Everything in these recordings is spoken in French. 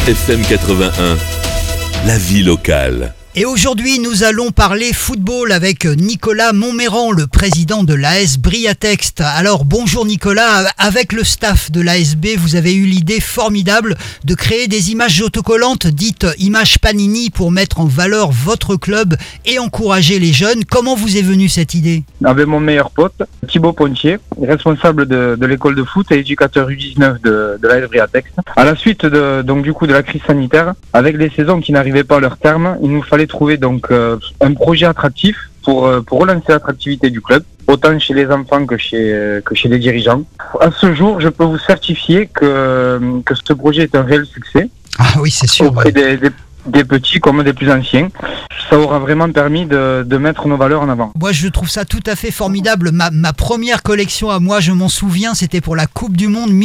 FM 81, la vie locale. Et aujourd'hui, nous allons parler football avec Nicolas Montméran, le président de l'AS Briatext. Alors, bonjour Nicolas, avec le staff de l'ASB, vous avez eu l'idée formidable de créer des images autocollantes dites images Panini pour mettre en valeur votre club et encourager les jeunes. Comment vous est venue cette idée ? Avec mon meilleur pote, Thibaut Pontier, responsable de l'école de foot et éducateur U19 de l'AS Briatext. À la suite de la crise sanitaire, avec les saisons qui n'arrivaient pas à leur terme, il nous fallait trouver un projet attractif pour relancer l'attractivité du club, autant chez les enfants que chez les dirigeants. À ce jour, je peux vous certifier que ce projet est un réel succès. Ah oui, c'est sûr. Auprès des petits comme des plus anciens. Ça aura vraiment permis de mettre nos valeurs en avant. Moi, je trouve ça tout à fait formidable. Ma première collection à moi, je m'en souviens, c'était pour la Coupe du Monde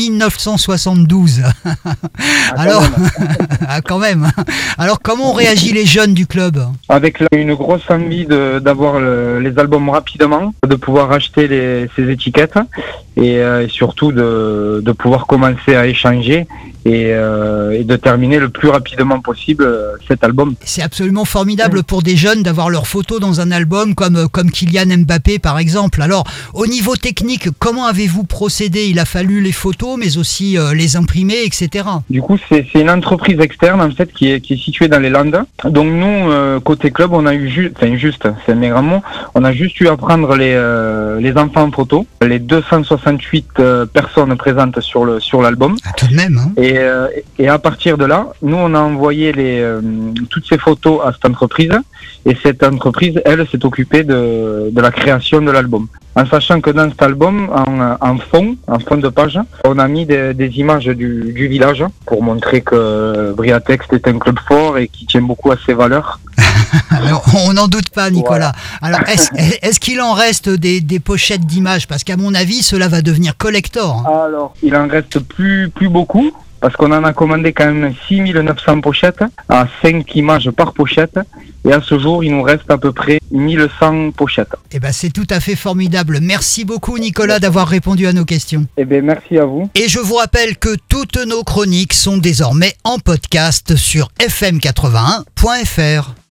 1972. Alors, quand même. Alors, comment ont réagi les jeunes du club ? Avec une grosse envie d'avoir les albums rapidement, de pouvoir acheter ces étiquettes et surtout de pouvoir commencer à échanger et de terminer le plus rapidement possible cet album. C'est absolument formidable pour des jeunes d'avoir leurs photos dans un album comme Kylian Mbappé par exemple. Alors au niveau technique, comment avez-vous procédé ? Il a fallu les photos mais aussi les imprimer, etc. Du coup c'est une entreprise externe en fait qui est située dans les Landes. Donc nous côté club on a eu c'est mes grands mots, on a juste eu à prendre les enfants en photo, les 268 personnes présentes sur l'album. Ah, tout de même hein. Et à partir de là, nous on a envoyé toutes ces photos à cette entreprise et cette entreprise, elle, s'est occupée de la création de l'album. En sachant que dans cet album, en fond de page, on a mis des images du village pour montrer que Briatext est un club fort et qui tient beaucoup à ses valeurs. Alors, on n'en doute pas, Nicolas. Voilà. Alors, est-ce qu'il en reste des pochettes d'images ? Parce qu'à mon avis, cela va devenir collector. Alors, il en reste plus beaucoup. Parce qu'on en a commandé quand même 6900 pochettes, à 5 images par pochette. Et à ce jour, il nous reste à peu près 1100 pochettes. Eh ben, c'est tout à fait formidable. Merci beaucoup, Nicolas, d'avoir répondu à nos questions. Eh bien, merci à vous. Et je vous rappelle que toutes nos chroniques sont désormais en podcast sur fm81.fr.